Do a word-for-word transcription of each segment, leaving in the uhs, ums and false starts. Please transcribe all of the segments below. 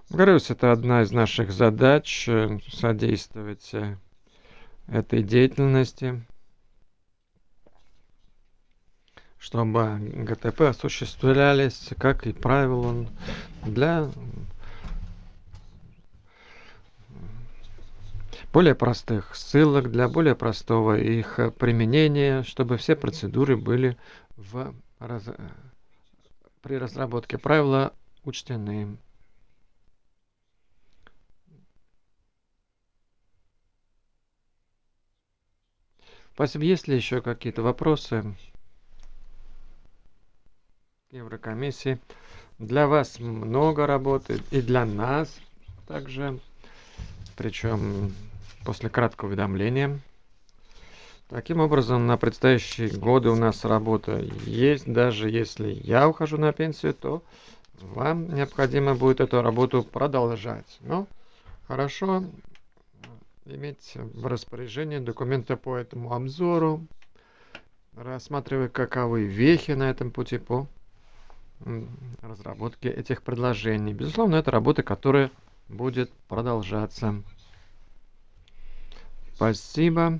Говорю, это одна из наших задач э, содействовать э, этой деятельности, чтобы ГТП осуществлялись, как и правило, для более простых ссылок, для более простого их э, применения, чтобы все процедуры были в раз- при разработке правила учтены. Спасибо. Есть ли еще какие-то вопросы Еврокомиссии? Для вас много работы и для нас также, причем после краткого уведомления. Таким образом, на предстоящие годы у нас работа есть. Даже если я ухожу на пенсию, то вам необходимо будет эту работу продолжать. Но хорошо иметь в распоряжении документы по этому обзору, рассматривая, каковы вехи на этом пути по м, разработке этих предложений. Безусловно, это работа, которая будет продолжаться. Спасибо.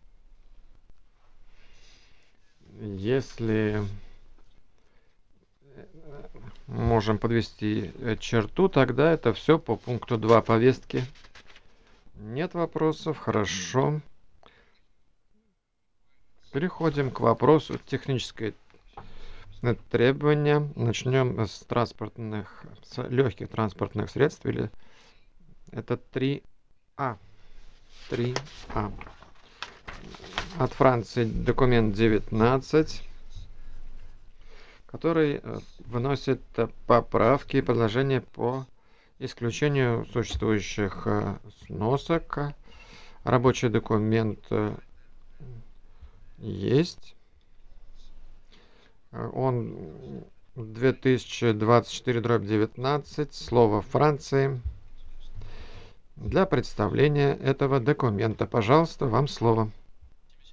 Если можем подвести э, черту, тогда это все по пункту два повестки. Нет вопросов, хорошо. Переходим к вопросу технической э, требования. Начнем с транспортных, с легких транспортных средств, или это три А. три А. От Франции документ девятнадцать, который э, вносит э, поправки и предложения по исключению существующих э, сносок. Рабочий документ э, есть. Э, Он две тысячи двадцать четыре девятнадцать, слово Франции. Для представления этого документа, пожалуйста, вам слово.